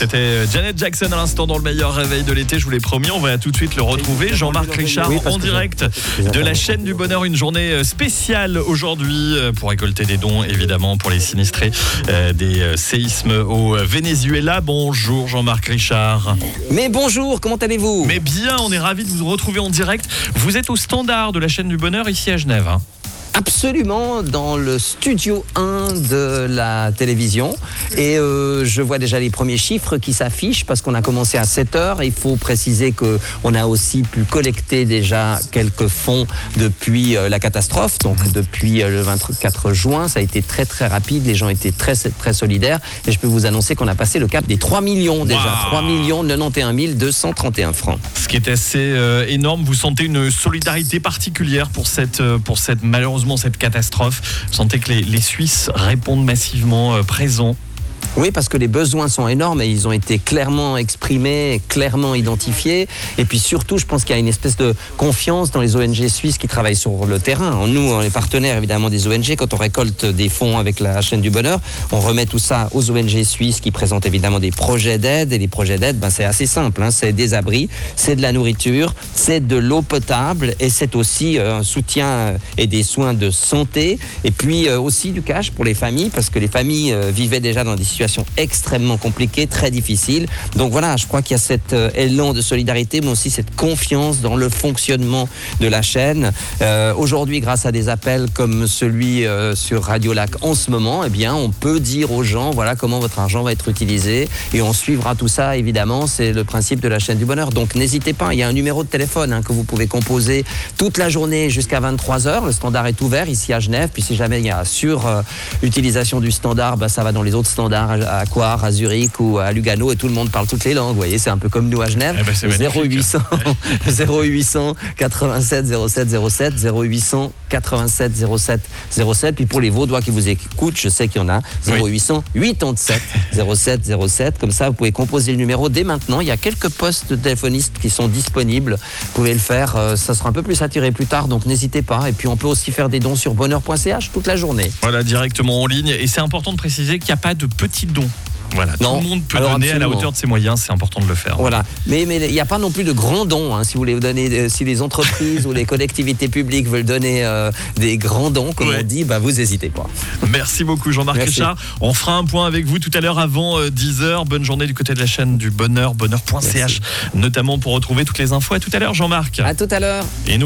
C'était Janet Jackson à l'instant dans le meilleur réveil de l'été. Je vous l'ai promis, on va tout de suite le retrouver. Jean-Marc Richard en direct de la chaîne du bonheur. Une journée spéciale aujourd'hui pour récolter des dons, évidemment, pour les sinistrés des séismes au Venezuela. Bonjour Jean-Marc Richard. Mais bonjour, comment allez-vous ? Mais bien, on est ravis de vous retrouver en direct. Vous êtes au standard de la chaîne du bonheur ici à Genève. Absolument, dans le studio 1 de la télévision. Et je vois déjà les premiers chiffres qui s'affichent parce qu'on a commencé à 7h. Il faut préciser qu'on a aussi pu collecter déjà quelques fonds depuis la catastrophe. Donc depuis le 24 juin, ça a été très très rapide. Les gens étaient très très solidaires. Et je peux vous annoncer qu'on a passé le cap des 3 millions déjà. Wow. 3 91 231 francs. Ce qui est assez énorme. Vous sentez une solidarité particulière pour cette malheureusement cette catastrophe. Vous sentez que les Suisses répondent massivement présents. Oui, parce que les besoins sont énormes et ils ont été clairement exprimés, clairement identifiés. Et puis surtout, je pense qu'il y a une espèce de confiance dans les ONG suisses qui travaillent sur le terrain. Nous, on est partenaires évidemment des ONG. Quand on récolte des fonds avec la chaîne du bonheur, on remet tout ça aux ONG suisses qui présentent évidemment des projets d'aide. Et les projets d'aide, c'est assez simple. C'est des abris, c'est de la nourriture, c'est de l'eau potable et c'est aussi un soutien et des soins de santé. Et puis aussi du cash pour les familles parce que les familles vivaient déjà dans des situations extrêmement compliquées, très difficiles. Donc voilà, je crois qu'il y a cet élan de solidarité, mais aussi cette confiance dans le fonctionnement de la chaîne. Aujourd'hui, grâce à des appels comme celui sur Radio Lac en ce moment, eh bien, on peut dire aux gens, voilà comment votre argent va être utilisé, et on suivra tout ça, évidemment. C'est le principe de la chaîne du bonheur. Donc n'hésitez pas, il y a un numéro de téléphone que vous pouvez composer toute la journée jusqu'à 23h. Le standard est ouvert ici à Genève. Puis si jamais il y a utilisation du standard, ça va dans les autres standards à Coire, à Zurich ou à Lugano, et tout le monde parle toutes les langues. Vous voyez, c'est un peu comme nous à Genève. 0800 87 07 07 0800 87 07 07. Puis pour les Vaudois qui vous écoutent, je sais qu'il y en a, 0800 87 07 07. Comme ça, vous pouvez composer le numéro dès maintenant. Il y a quelques postes de téléphonistes qui sont disponibles. Vous pouvez le faire. Ça sera un peu plus saturé plus tard, donc n'hésitez pas. Et puis on peut aussi faire des dons sur bonheur.ch toute la journée. Voilà, directement en ligne. Et c'est important de préciser qu'il n'y a pas de petits dons. Voilà, non. Tout le monde peut donner absolument. à la hauteur de ses moyens, c'est important de le faire. Voilà, mais il n'y a pas non plus de grands dons. Si vous voulez donner, si les entreprises ou les collectivités publiques veulent donner des grands dons, comme on dit, vous n'hésitez pas. Merci beaucoup Jean-Marc Richard. On fera un point avec vous tout à l'heure avant 10h. Bonne journée du côté de la chaîne du bonheur, bonheur.ch, notamment pour retrouver toutes les infos. À tout à l'heure Jean-Marc. À tout à l'heure. Et nous